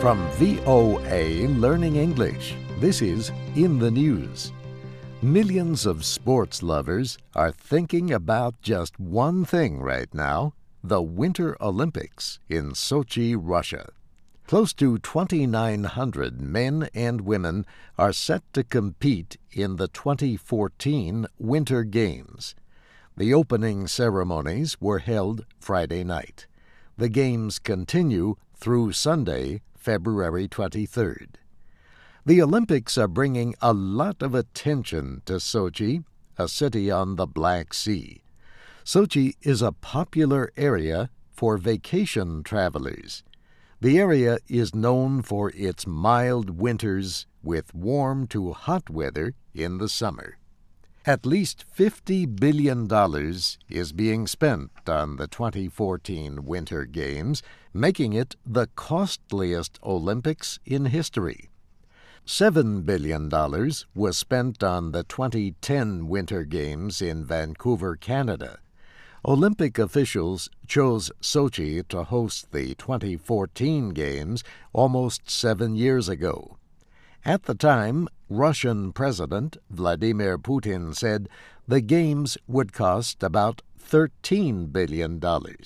From VOA Learning English, this is In the News. Millions of sports lovers are thinking about just one thing right now: the Winter Olympics in Sochi, Russia. Close to 2,900 men and women are set to compete in the 2014 Winter Games. The opening ceremonies were held Friday night. The Games continue through Sunday, February 23rd. The Olympics are bringing a lot of attention to Sochi, a city on the Black Sea. Sochi is a popular area for vacation travelers. The area is known for its mild winters with warm to hot weather in the summer. At least $50 billion is being spent on the 2014 Winter Games, making it the costliest Olympics in history. $7 billion was spent on the 2010 Winter Games in Vancouver, Canada. Olympic officials chose Sochi to host the 2014 Games almost 7 years ago. At the time, Russian President Vladimir Putin said the Games would cost about $13 billion.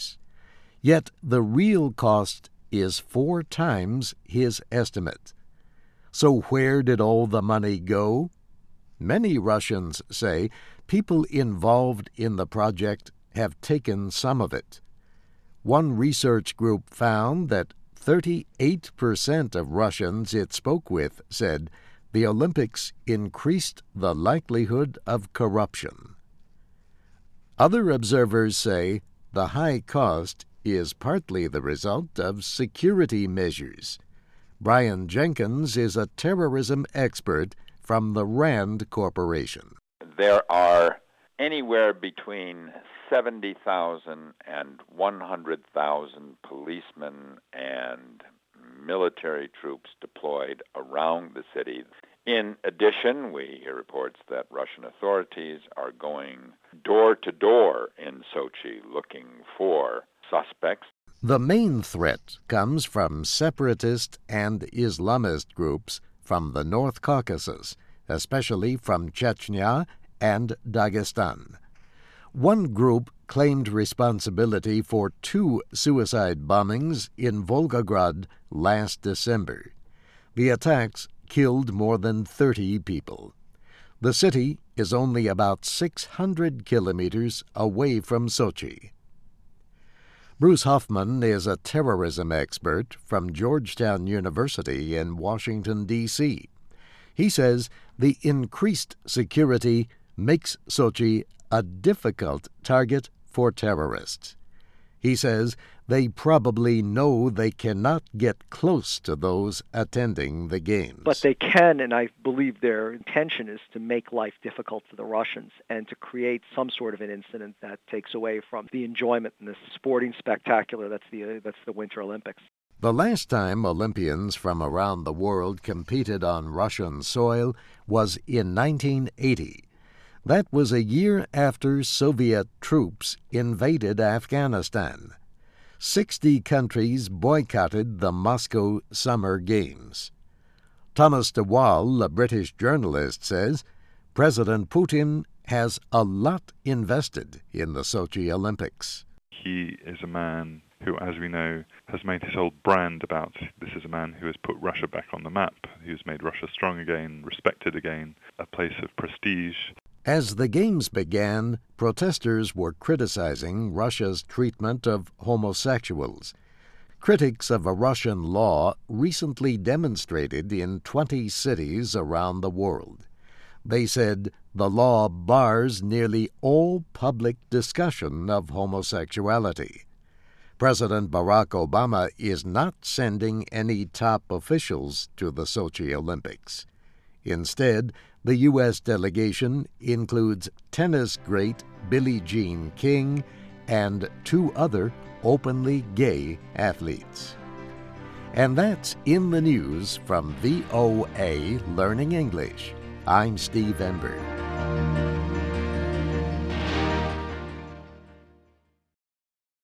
Yet the real cost is 4 times his estimate. So where did all the money go? Many Russians say people involved in the project have taken some of it. One research group found that 38% of Russians it spoke with said the Olympics increased the likelihood of corruption. Other observers say the high cost is partly the result of security measures. Brian Jenkins is a terrorism expert from the RAND Corporation. There are anywhere between 70,000 and 100,000 policemen and military troops deployed around the city. In addition, we hear reports that Russian authorities are going door to door in Sochi looking for suspects. The main threat comes from separatist and Islamist groups from the North Caucasus, especially from Chechnya and Dagestan. One group claimed responsibility for 2 suicide bombings in Volgograd last December. The attacks killed more than 30 people. The city is only about 600 kilometers away from Sochi. Bruce Hoffman is a terrorism expert from Georgetown University in Washington, D.C. He says the increased security makes Sochi a difficult target for terrorists. He says they probably know they cannot get close to those attending the Games. But they can, and I believe their intention is to make life difficult for the Russians and to create some sort of an incident that takes away from the enjoyment and the sporting spectacular that's the Winter Olympics. The last time Olympians from around the world competed on Russian soil was in 1980. That was a year after Soviet troops invaded Afghanistan. 60 countries boycotted the Moscow Summer Games. Thomas de Waal, a British journalist, says President Putin has a lot invested in the Sochi Olympics. He is a man who, as we know, has made his whole brand about this is a man who has put Russia back on the map, who's made Russia strong again, respected again, a place of prestige. As the Games began, protesters were criticizing Russia's treatment of homosexuals. Critics of a Russian law recently demonstrated in 20 cities around the world. They said the law bars nearly all public discussion of homosexuality. President Barack Obama is not sending any top officials to the Sochi Olympics. Instead, the U.S. delegation includes tennis great Billie Jean King and 2 other openly gay athletes. And that's In the News from VOA Learning English. I'm Steve Ember.